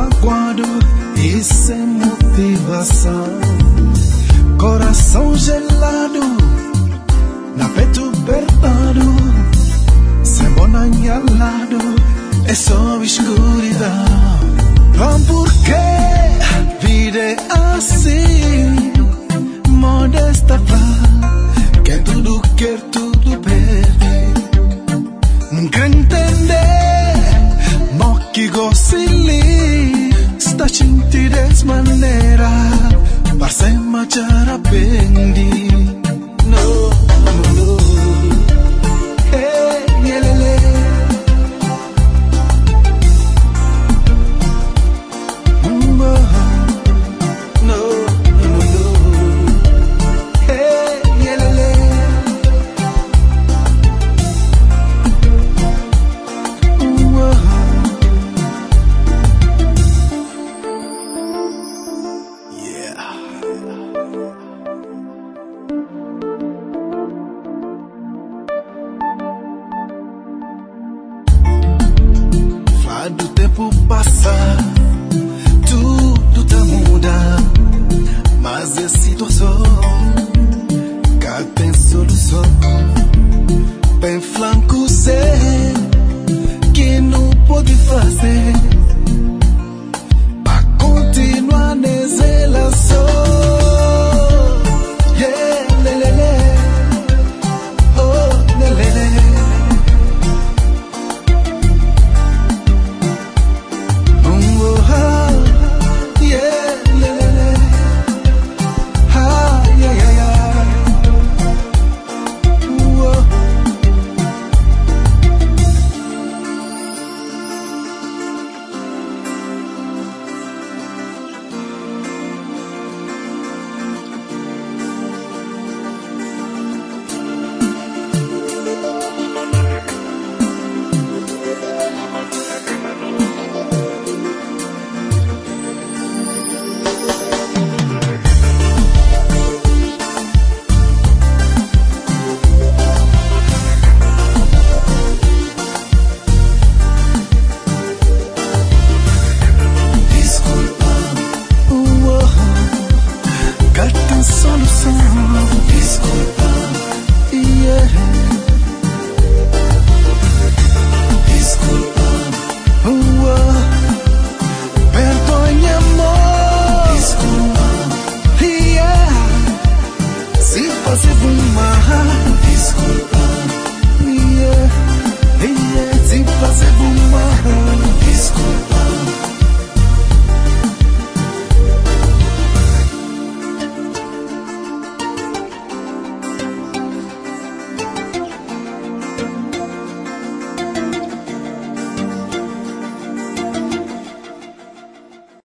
magoado e sem motivação. Coração gelado, na peito apertado, sem bonanha ao lado, é só escuridão. Vamos porque vida é assim, modesta pra quer tudo perde. Nunca entender, mo que gosili, está senti dessa maneira, parece marchar a pendi. No, no, hey, yelele. Do tempo passar, tudo tá muda, mas a situação cá tem solução. Bem flanco,